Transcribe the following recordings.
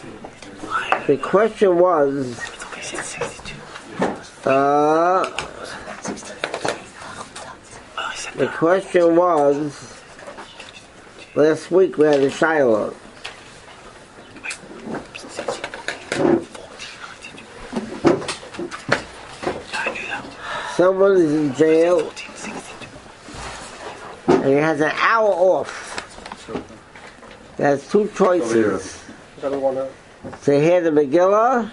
The question was, last week we had a Shiloh. Someone is in jail and he has an hour off. He has two choices. To hear the Megillah.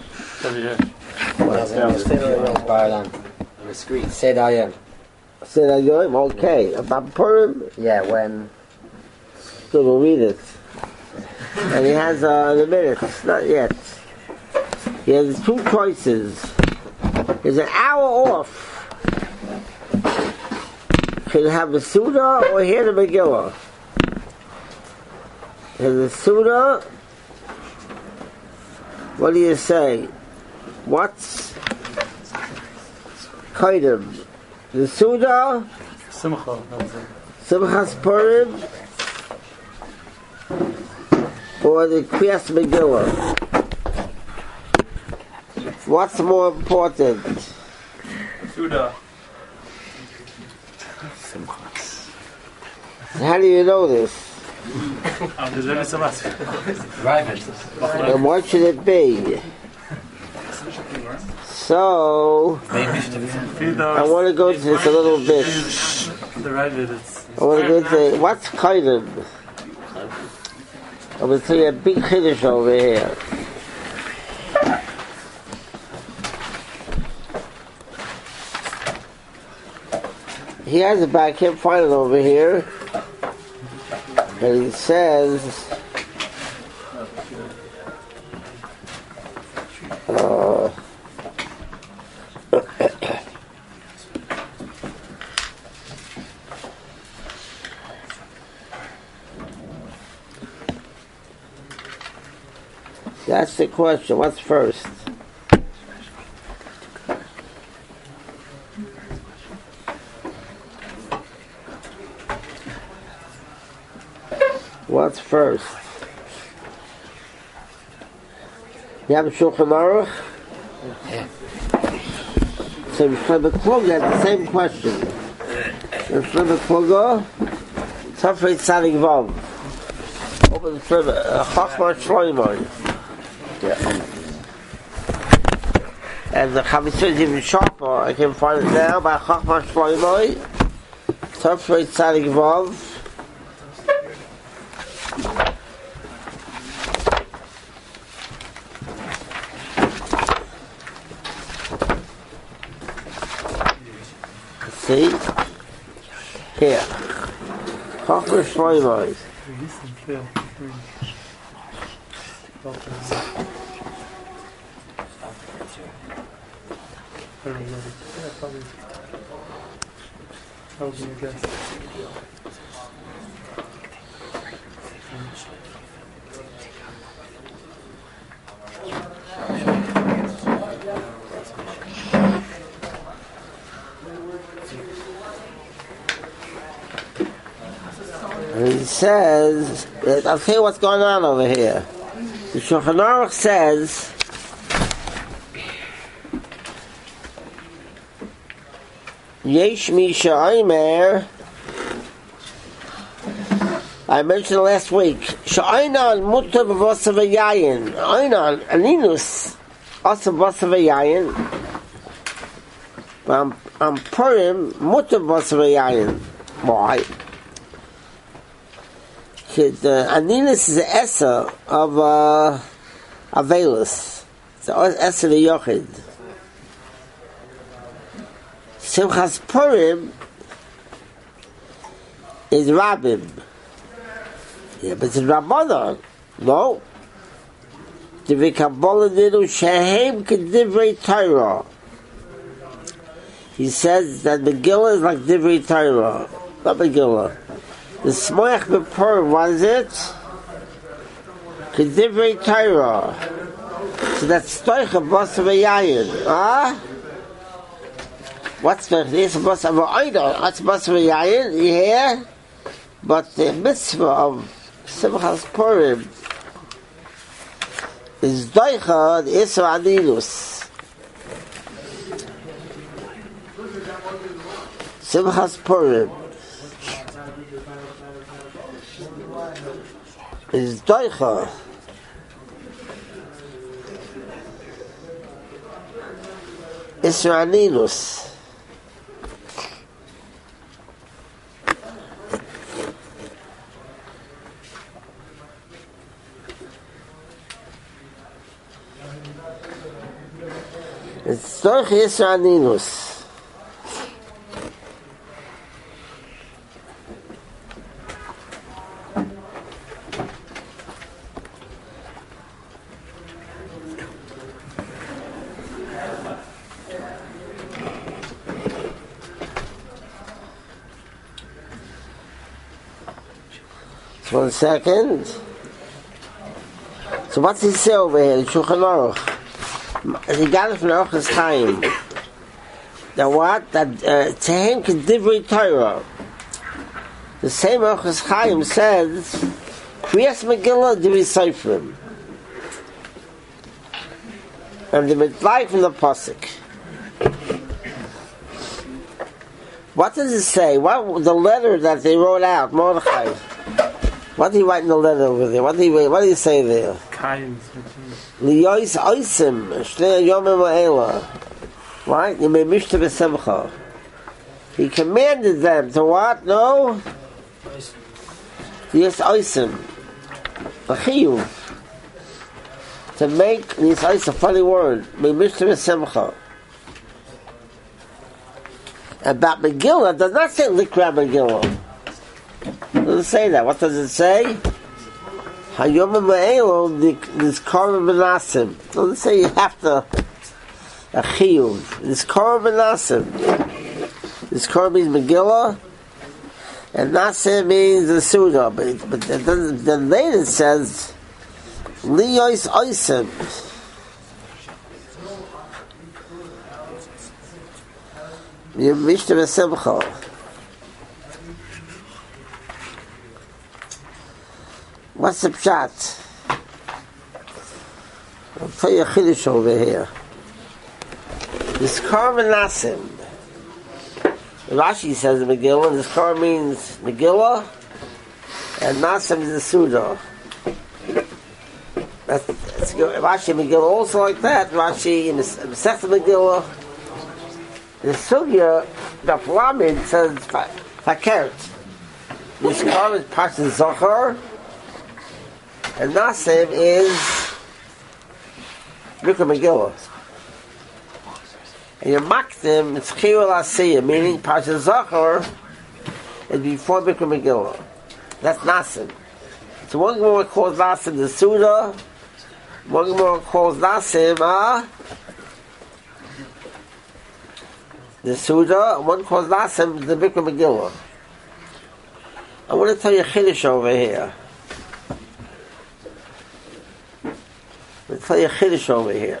On the street. Said I am. Okay. About Purim? Yeah, when. So we'll read it. And he has the minutes. Not yet. He has two choices. He has an hour off. Can have a Suda or hear the Megillah? And the Suda, what do you say? What's Kaidim? The Suda? Simchas Purim? Or the Kriyas Megillah? What's more important? Suda. How do you know this? And what should it be? So, I want to go into this a little bit. I want to go into what's Kaidim. I'm going to tell you a big Kiddush over here. He has it back, I can't find it over here. And he says, that's the question. What's first? What's first? You have a Shulchan Aruch? Yeah. So Shlomo Kluger had the same question. And Shlomo Kluger, Tafrei Tzadik Vav. Open Chachma Shlomo. And the Chavisah is even sharper. I can find it now by Chachma Shlomo. Tafrei Tzadik Vav. See? Here. Chachma Shlomo. How can you guess? And he says, I'll tell you what's going on over here. The Shulchan Aruch says, Yesh mi she'omer, I mentioned last week, she'oinan mutar b'vasa v'yayin, oinan, aninus, asa b'vasa v'yayin, am Purim, mutar b'vasa v'yayin. Why? The aninus is the essa of Avelus. It's the essa of the Yochid. Simchas Purim is Rabbim. Yeah, but it's Rabbanon. No. Divrei Kabbalah Ninu Shehem K'divrei Torah. He says that Megillah is like Divrei Torah. Not Megillah. The Smoyach B'Purim, what is it? K'divrei Torah. So that's Stoich of Basa V'Yayin. What's the Basa V'Oida? What's Basa V'Yayin? You hear? But the mitzvah of Simchas Purim is doicha the Isra Adinus. Simchas Purim is doicha Isra Adinus. It's doicha Isra Adinus. One second. So what's he say over here? The Shulchan Aruch. He got it from Orchos Chaim. That what? That Tehem K'divrei Torah. The same Orchos Chaim says, Kriyas Megillah Divrei Seifrim. And the Mitzvah from the Pasuk. What does it say? What the letter that they wrote out, Mordechai? What did he write in the letter over there? What did he say there? Liyois oisim shnei yomim ha'ela. Right? Yemei mishta v'semcha. He commanded them to what? No? Yes, oisim. A chiyuv. To make, this oisim, a funny word, yemei mishta v'semcha. About Megillah, does not say Likra Megillah. Doesn't say that. What does it say? Hayom Ma'elo this Korban Benasim. Doesn't say you have to a chiyuv. This Korban Benasim. This Korban means Megillah, and Nasim means the Suda. But then later it says Liyois Oisim. Yemishta V'Simcha. What's the pshat? I'll tell you a chiddush over here. This Korban Nasim. Rashi says in Megillah, this Korban means Megillah, and Nasim is the Suda. That's Rashi Megillah also like that. Rashi in the Masechta Megillah, the Sugya, the Lamed says Fakert. This Korban is Parashat Zohar. And Nasim is Mikra Megillah. And your Makdim, it's Chiyul Asiyah, meaning Parashat Zachor is before Mikra Megillah. That's Nasim. So one Gemara calls Nasim the Suda, one Gemara calls Nasim the Suda, one calls Nasim the Mikra Megillah. I want to tell you a chiddush over here. I'll tell you a chiddush over here.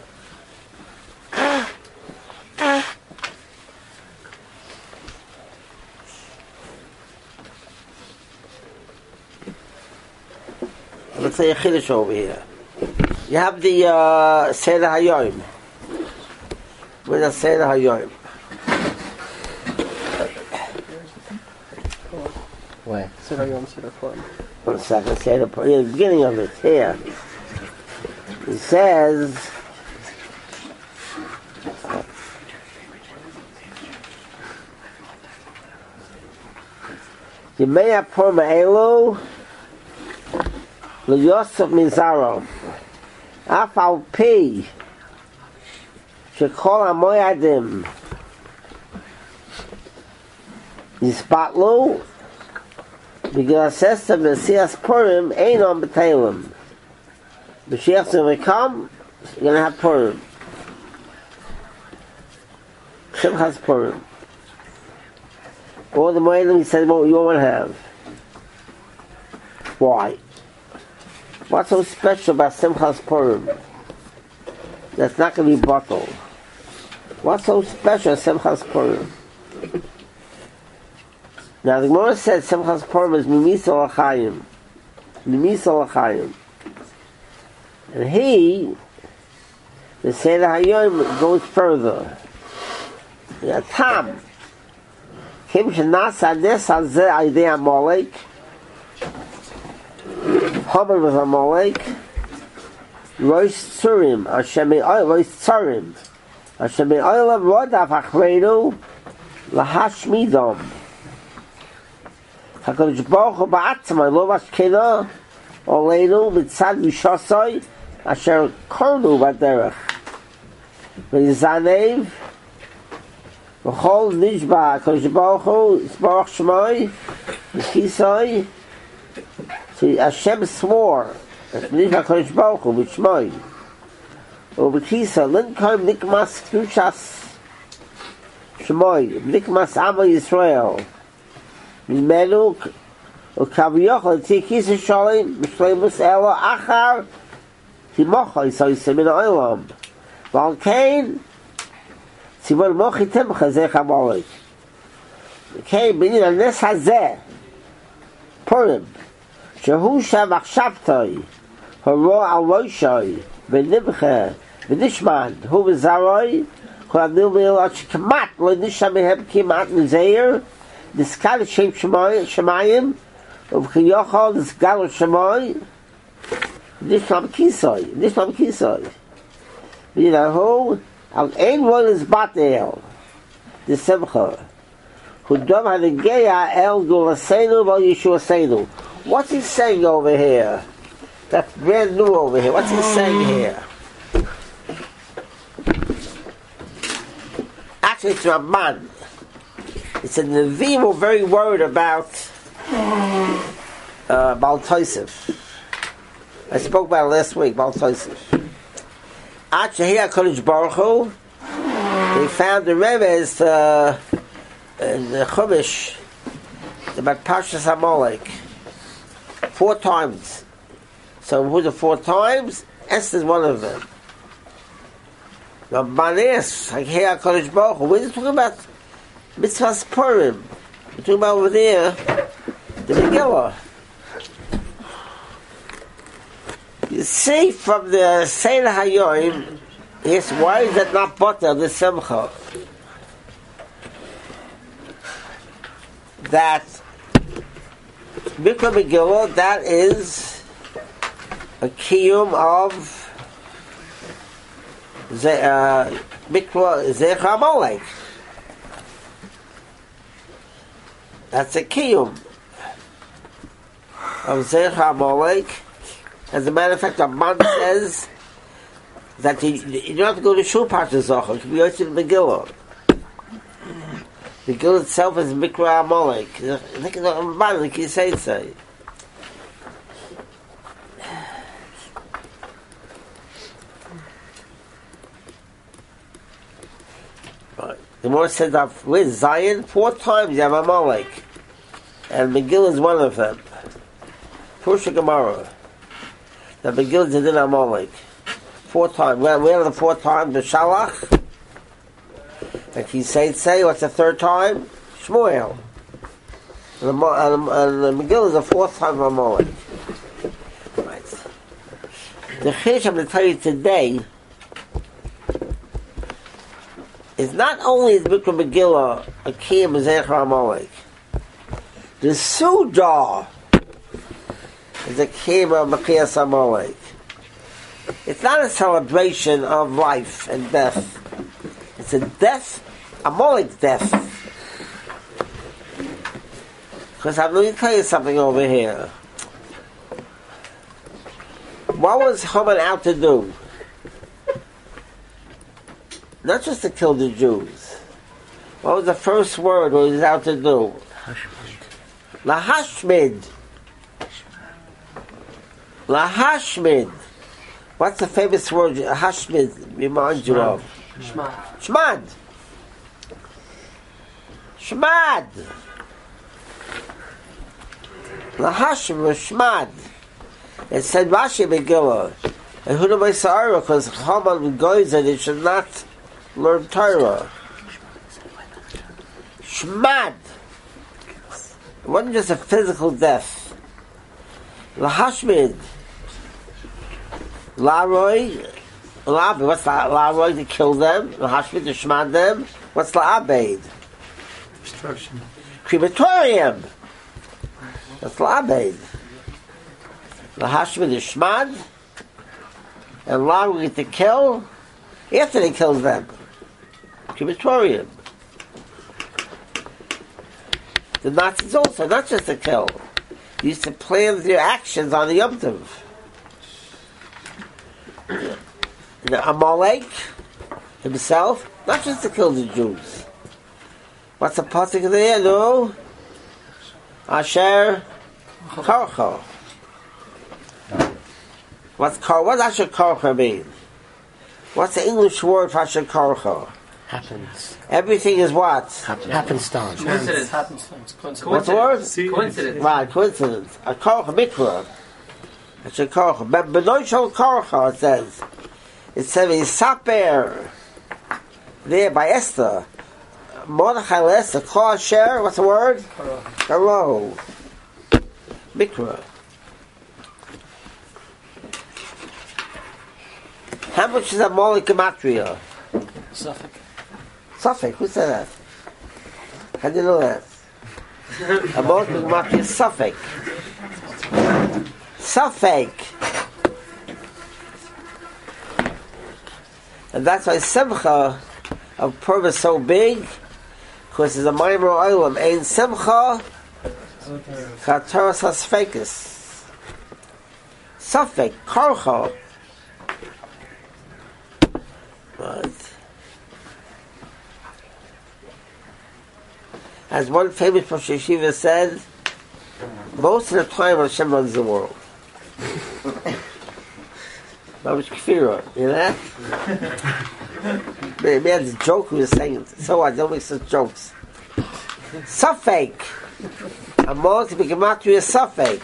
I'll tell you a chiddush over here. You have the Seder Hayoim. Where's the Seder Hayoim? Where? Seder Hayom, Seder Purim. 1 second, Seder Purim. The beginning of it, here. It says, Yemei HaPurim Ha'elu L'Yosef Mizaro Af Al Pi Shekol HaMoyadim Yispatlu B'gil HaSester V'Siyas Purim Einon B'Teilim. Mashiach's going to come, you're going to have Purim. Simchas Purim. All the Moedim, he said, what you want to have. Why? What's so special about Simchas Purim? That's not going to be bottled. What's so special about Simchas Purim? Now the Gemara said Simchas Purim is Mimis Olachayim. Mimis Olachayim. And he, the Seder Hayom, goes further. Tam. Kim Shenasa Nes Hazeh Aidei Amalek. Haman was Amalek. Rosh Tzurim. Hashem Rosh Tzurim. Hashem Olam Rodaf Achreinu Lahashmidom. HaKadosh Baruch Hu Ba'atzmai Lo Vashkena Oleinu Mitzad Vishosoi Asher Kornu Baderech V'Yizanev V'chol Nishba HaKadosh Baruch Hu Yisbarach Shemoi V'Chisoi So Hashem swore Nishba HaKadosh Baruch Hu V'Shmoi V'Chisoi Linkoim Nikmas Krushas Shemoi Nikmas Amo Yisrael Mimenu Ukaviyochel Tikis Shalom Mishleimus Elo Achar Timocha Yisoyse Min Olam Valkein Tzivon Mochi Timcha Zech Amalek Kein Binin Anes Hazeh Purim Shehu Shav Achshavtoi Horo Al Roshoi V'Nimcha V'Nishman Hu V'Zaroi Hu Adil Me'il Achikamat Lo Nisha Mehem Kimat Nizeir Niskal Shem Shemayim of Chiyochol Niskal Shemoy Nishlam Kisoi V'Yinahu Al Ein Roilis Batel the Simcha Hudom Hanigeya El Gulasenu Val Yeshuasenu. What's he saying over here? That's brand new over here. What's he saying here? Actually, it's Ramban. It's a Nevi'im who are very worried about Baal Tosef. I spoke about it last week, Baal Tosef. Actually, here HaKadosh Baruch Hu, they found the Remes in the Chumash about Parshas Amalek 4 times. So who's the 4 times? Esther's one of them. Now, Banes, like here HaKadosh Baruch Hu, we're just talking about Mitzvahs Purim. We're talking about over there the Megillah. You see from the Seder Hayoim, yes, why is that not butter, the Simcha? That Mikra Megillah, that is a kiyum of Mikra Zecher Amalek. That's a kiyum of Zecher Amalek. As a matter of fact, the man says that you don't have to go to Shul Parshas Zohar. It can be also in Megillah. The Megillah itself is Mikra Amalek. Look at the man, like you say. Right. The more said that with Zion 4 times you have Amalek, and Megillah is one of them. First Gemara. The Megillah did in Amalek 4 times. Where are the 4 times? The Shalach. And he say, what's the 3rd time? Shmuel. And the Megillah is the 4th time of Amalek. Right. The Chiddush I'm going to tell you today is not only the Mikra Megillah a kiyum Zecher Amalek. The Sudah is a kiyum of Mechias Amalek. It's not a celebration of life and death. It's a death, Amalek death. Because I'm going to tell you something over here. What was Haman out to do? Not just to kill the Jews. What was the first word what he was out to do? Lahashmid. Lahashmid. What's the famous word Hashmid reminds you of? Shmad. Shmad. Shmad. Lahashmid was Shmad. It said Rashi Megillah. And who do I say? Because Haman goes and he should not learn Torah. Shmad. It wasn't just a physical death. Lahashmid. Laroi, what's Laroi to kill them? Hashmid to shmad them? What's La'abeid? Destruction. Crematorium. That's La'abeid. Hashmid to shmad, and Laroi to kill after they kill them. Crematorium. The Nazis also, not just to kill. They used to plan their actions on the Yom Tov. The Amalek himself, not just to kill the Jews. What's the pasuk there? No, Asher Karcha. What does Asher Karcha mean? What's the English word for Asher Karcha? Happens. Everything is what? Happenstance. Coincidence. What's the word? Coincidence. Right, coincidence. A Karcha Mikra. Asher Karcha. Benoy Shal Karcha, it says. It says in Saper, there by Esther, Mordechai Esther, Kol Asher, what's the word? Hello. Mikra. How much is a Molek Gematria? Suffolk, who said that? How do you know that? A Molek Gematria is Suffolk. Suffolk. And that's why Simcha of Purim is so big, because it's a Maimer Olam. Ein Simcha Chatoras HaSfekis. Suffolk, Karcha. Right. As one famous Rosh Yeshiva said, most of the time Hashem runs the world. Babush Kfira, you know that? Man, the joke he was saying, so I don't make such jokes. Suffolk! I'm more to be Gematria Suffolk.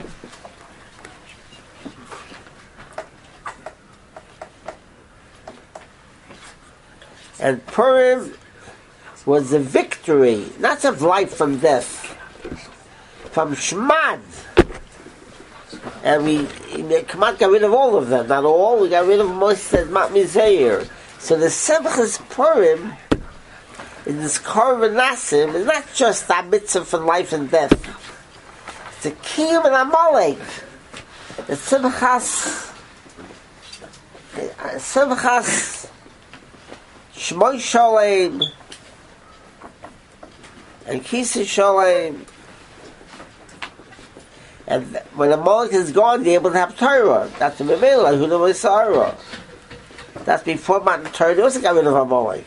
And Purim was the victory, not of life from death, from Shmad. And we got rid of all of them, not all, we got rid of most of Matmizeir. So the Simchas Purim, in this Korban Nasim, is not just a mitzvah for life and death. It's a Kiyum and Amalek. The Simchas Shmoy Sholem and Kisei Sholem. And when the Molech is gone, they're able to have Torah. That's the Mevela, who knows Torah. That's before Matan Torah, they also got rid of Amalek.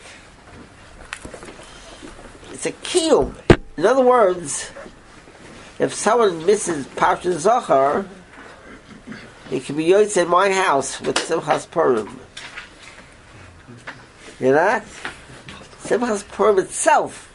It's a kiyum. In other words, if someone misses Parshat Zohar, it can be yotze in my house with Simchas Purim. You know that? Simchas Purim itself.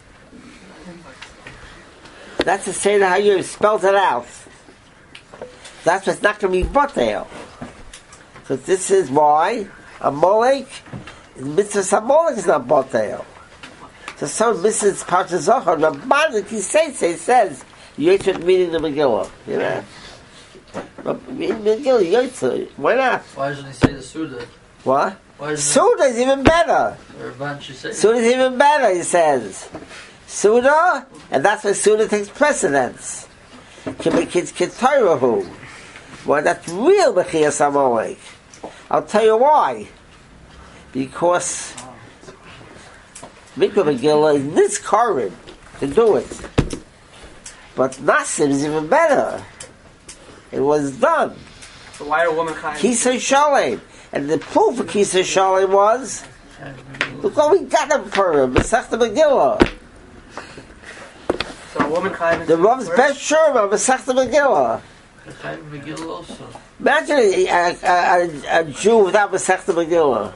That's the Seder HaYom, spells it out. That's what's not going to be Batel. So this is why Amalek, mitzvah Amalek is not Batel. So someone misses Parshat Zohar, the Rabbanan Kisei says, Yotze meaning the Megillah. You know? Megillah, Yotze. Why not? Why should they say the Suda? What? Why Suda is even better. Suda is even better, he says. Suda, and that's why Suda takes precedence. Can be kids Torah. Well, that's real Bechiyas Amalek. I'll tell you why. Because Mikvah Megillah is this Korban to do it. But Nasim is even better. It was done. So why are women chayim? Kisei Shalem. And the proof of Kisei Shalem was, look what we got him for him, Masechta Megillah. So a woman chayim is The Rav's best Shurma, Masechta Megillah. Also. Imagine a Jew without Masechta Megillah.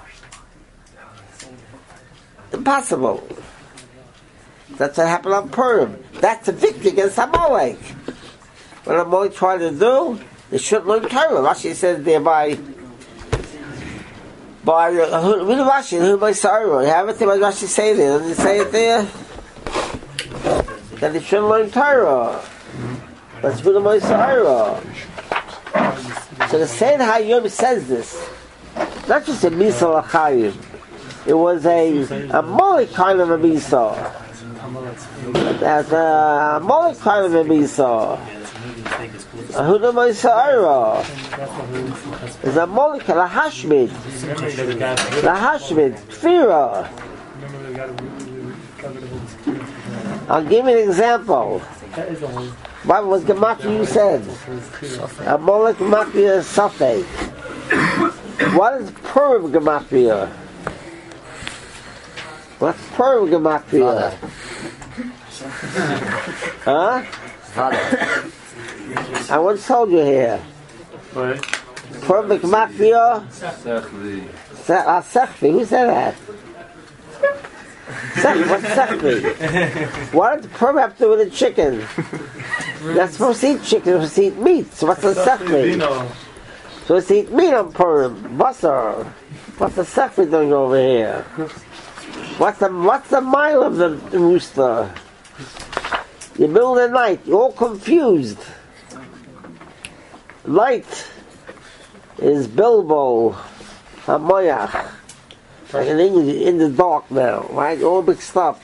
Impossible. That's what happened on Purim. That's a victory against Amalek. What Amalek tried to do, they shouldn't learn Torah. Rashi says there by Rashi, who by Sarah. You have it there, what Rashi say there? Doesn't he say it there? That they shouldn't learn Torah. That's who the Sarah. So the Seder HaYom says this. not just a Misa L'Chayim. It was a Molech kind of a Misa. That's a Molech kind of a Misa. Ahuda Misa Ira. It's a Molech, Lahashmid. Lahashmid, Tfira. I'll give you an example. What was Gematria you said? A Molech Gematria Safek. What is Purim Gematria? What's Purim Gematria? Huh? I once told you here. Purim Gematria? Sechvi. Who said that? What's Sechvi? What does Purim have to do with a chicken? You're supposed to eat chicken, you're supposed to eat meat. So what's the Sechvi? So let's eat meat on Purim, basar. What's the Sechvi doing over here? What's the mile of the rooster? You're middle of the night, you're all confused. Light is Bilbo, Hamoyach. Like in English, in the dark now, right? All mixed up.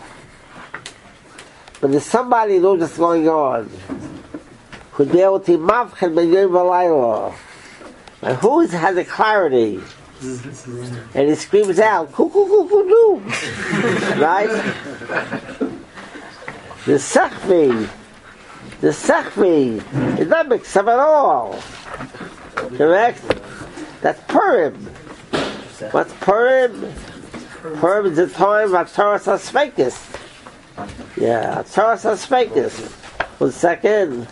But there's somebody who knows what's going on. Who'd be able to mavchen ben yom v'layla. And who has the clarity? And he screams out, "Koo-koo-koo-koo-doo!" Right? The Sechvi is not mixed up at all. Correct? That's Purim. What's Purim? Purim is the time of Torah Sasfekis. Yeah, Torah Sasfekis. 1 second.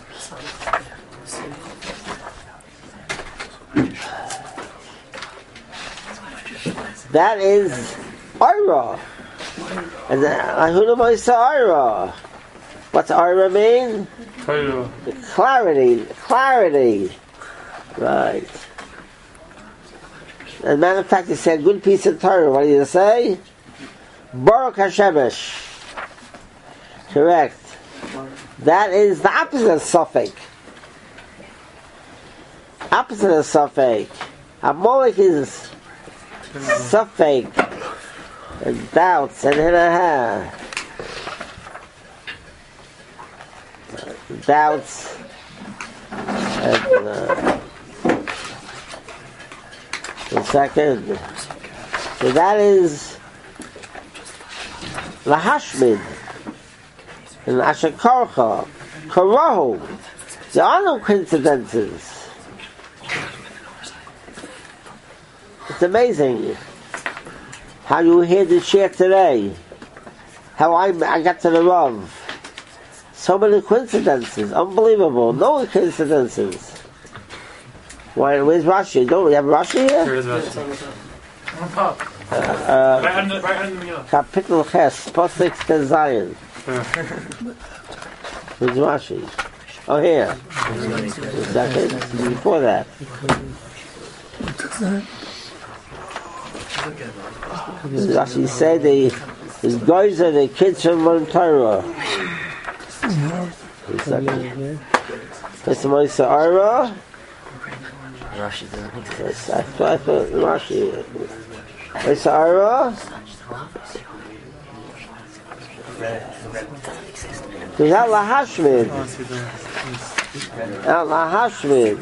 That is Ira. And Ahuda Ma'isa Ira. What's Ira mean? Clarity. Right. As a matter of fact, he said, good piece of Torah. What did you say? Baruch HaShemesh. Correct. That is the opposite of Suffolk. Opposite of Suffolk. Amalek is Suffolk and doubts and doubts and 1 second. So that is Lahashmid and Ashakarcha Karahu. There are no coincidences. It's amazing how you hear this share today. How I got to the Rav. So many coincidences. Unbelievable. No coincidences. Why? Where's Rashi? Don't we have Rashi here? Where is Rashi? Kapitel Ches, Posik to Zion. Where's Rashi? Oh, here. Second. Before that. Rashi said his guys are the kids from Mount Torah. Second. Mr. Moisa Ira. Rashi Yes, I thought Rashi. Moisa Ira. There's Al Lahashmid. Al Lahashmid.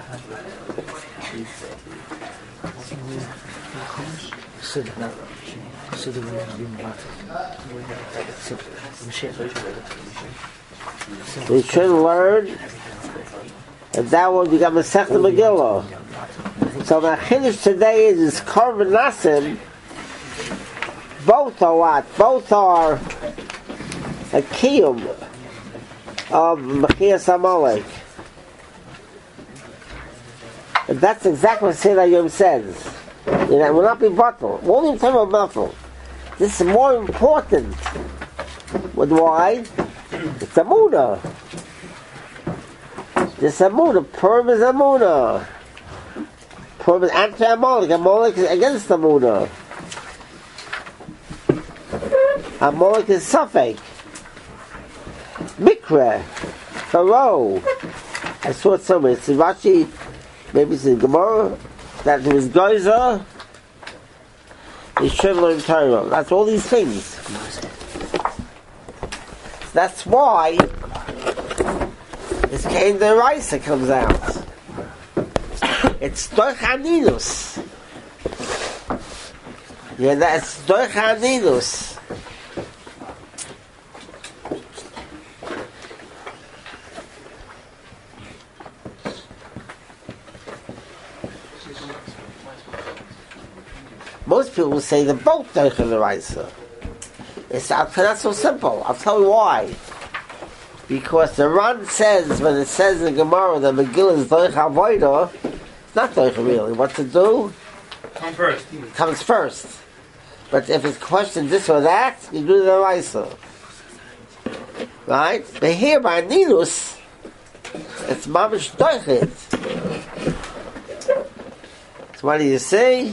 We should learn that one you got Masechta Megillah. So the Chiddush today is Korban Nasim. Both are what? Both are a kiyum of Mechias Amalek. And that's exactly what Seder Yom says. It will not be bottled. Won't even talk about bottled. This is more important. But why? It's Amunah. This Amunah. Purim is Amunah. Purim is anti-Amalek. Amalek is against Amunah. Amalek is Safek. Mikra. Pharaoh. I saw it somewhere. It's in Rashi. Maybe it's in Gemara. that there is Geyser, he should learn Torah. That's all these things. That's why this Cain Deraisa comes out. It's Doch Aninus. Yeah, that's Doch Aninus. Most people say they're both Doch Deraisa. It's not so simple. I'll tell you why. Because the Ran says, when it says in Gemara that Megillah is Doch Avodah, it's not Doch really. What to do? Comes first. But if it's questioned this or that, you do the Deraisa. Right? But here by Nilus, it's Mamish Dochit. So what do you see?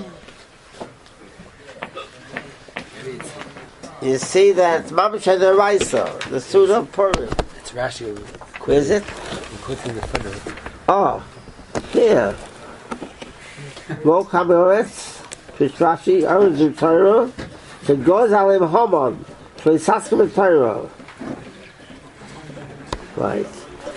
You see that Mamish Deraisa, the Suda of Purim. It's Rashi. Where is it? Quoting the footnote. Oh, here. Ro Kameretz, Fish Rashi, Arizim Torah, to goes Alim Homon, to Isaskim Torah. Right.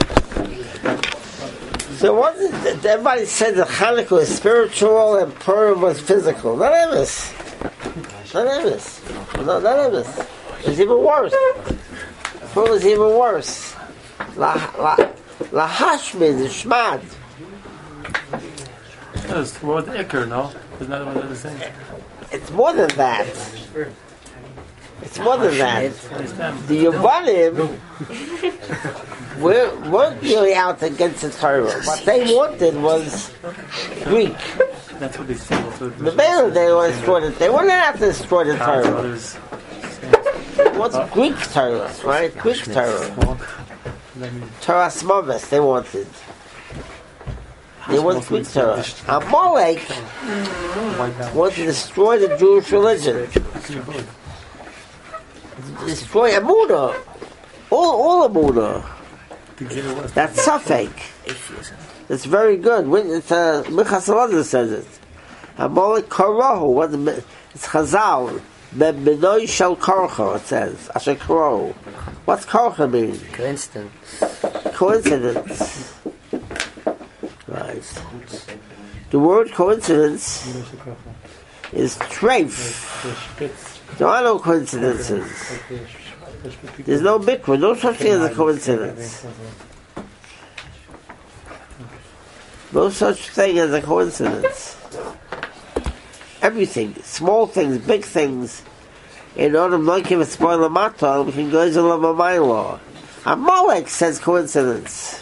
So what is it? Everybody said that Hanukkah was spiritual and Purim was physical. Not emes. Not emes. No, not emes. It's even worse. Purim is even worse. La Hashmid, the Shmad. It's the word Iker, no? Isn't that what they're saying? It's more than that. It's more than that. The Yavanim weren't really out against the Torah. What they wanted was Greek. That's what they say. The Bela, they want to destroy it. They weren't out to destroy the Torah. What's Greek Torah, right? Greek Torah. Torah Smovis, they wanted. They wanted Greek Torah. Amalek wanted to destroy the Jewish religion. Destroy Amunah. All Amunah. That's Safek. It's very good. It's Michas Elazar says it. Amalek Karahu. It's Chazal. Benoy Shel Korcha, it says. Asher Karahu. What's Korcha mean? Coincidence. Right. The word coincidence is treif. There are no coincidences. There's no mikvah, no such thing as a coincidence. No such thing as a coincidence. Everything, small things, big things, in order to not give a spoiler matter, we can go to the law. Amalek says coincidence.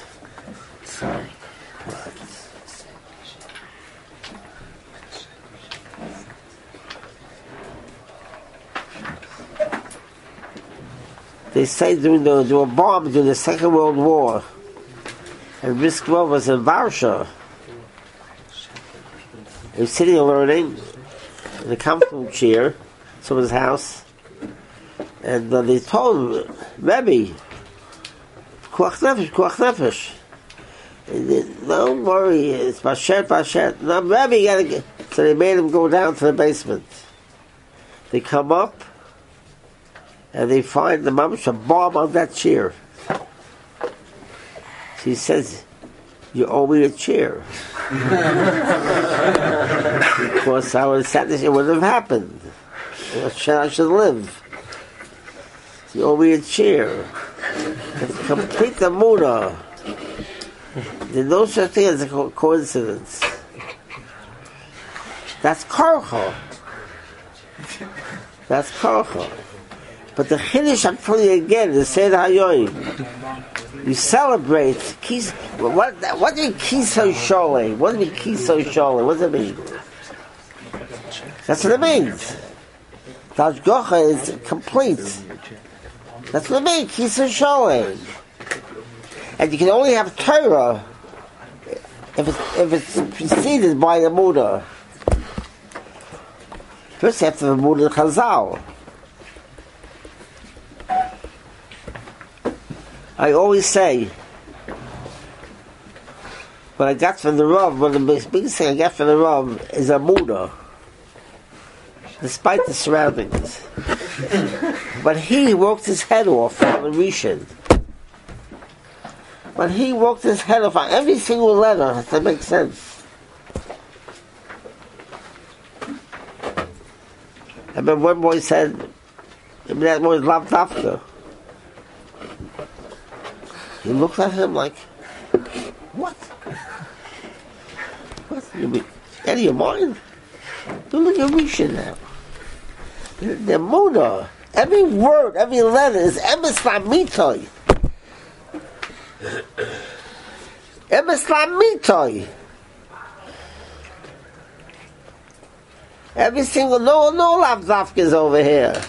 They say there were bombs during the Second World War, and Briskva was in Varsha. He was sitting and learning in a comfortable chair, someone's house, and they told him, Rebbe, Kuach Nefesh. Don't worry, it's Bashet. No, Rebbe, you gotta get. So they made him go down to the basement. They come up, and they find the mamash a bomb on that chair. She says, "You owe me a chair." Because I would have sat there, it wouldn't have happened. I should live. You owe me a chair. It's complete the Muna. There's no such thing as a coincidence. That's Korcha. That's Korcha. But the Chiddush, I'm telling you again, the Seder HaYoim, you celebrate. What do you mean Kiso Sholei? What do you mean Kiso Sholei? What does it mean? That's what it means. The Hashgacha is complete. That's what it means, Kiso Sholei. And you can only have Torah if it's preceded by the Muda. First you have to have the Muda Chazal. I always say, what I got from the Rav, one of the biggest thing I got from the Rav is a Muda, despite the surroundings. But he worked his head off on the Rishon. But he worked his head off on every single letter, has to make sense. I remember one boy said, that boy's Lav Dafka. He looked at him like, what? What? You mean, out of your mind? You look at Rishon now. The Muda, every word, every letter is Emes Lamitoy. Emes Lamitoy. Every single, no Lav Dafkas over here.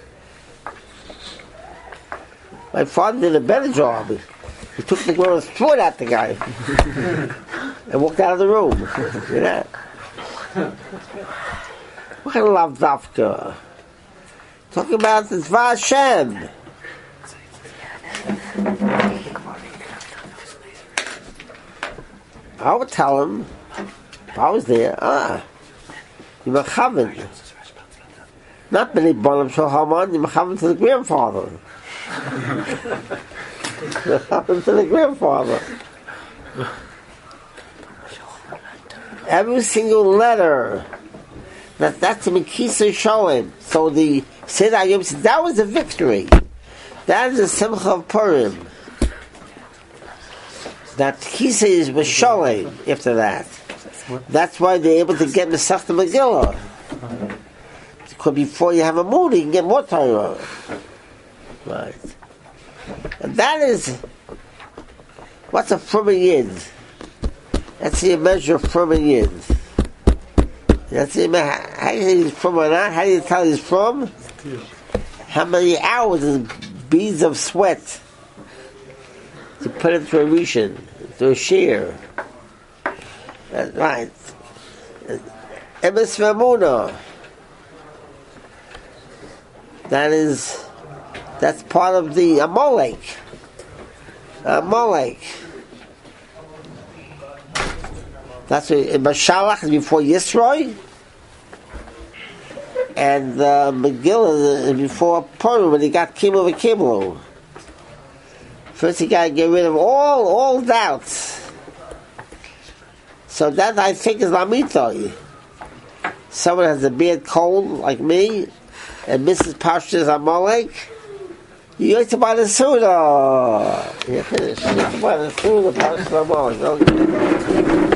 My father did a better job. He took the girl and threw it at the guy. And walked out of the room. You know? What kind of Lav Dafka? Talking about the Dvar Hashem. I would tell him, if I was there, you mechaven. Not many Bonam Shohaman, you mechaven to the grandfather. Mechaven to the grandfather. Every single letter, that's the Mekisa Sholem. So the Seder Yom, that was a victory. That is the Simcha of Purim. That Kisa was Sholem after that. That's why they're able to get Masechta Megillah. Because before you have a mood, you can get more Torah. Right. And that is, what's a Frum Yid? That's the measure of Frum Yid. That's the how do you say he's from or not? How do you tell he's from? How many hours and beads of sweat to put it through a Rishon, through a shear. That's right. Emes V'Emunah. That's part of the Amalek. Amalek. That's what Mashalach is before Yisroi, and Megillah is before Purim when he got Kimmel v'Kimmel. First he got to get rid of all doubts. So that I think is Lamitoi. Someone has a bad cold like me, and Mrs. Pashta's Amalek. You have to buy the Suda. You finish. You have to buy the Suda, Pashta's Amalek.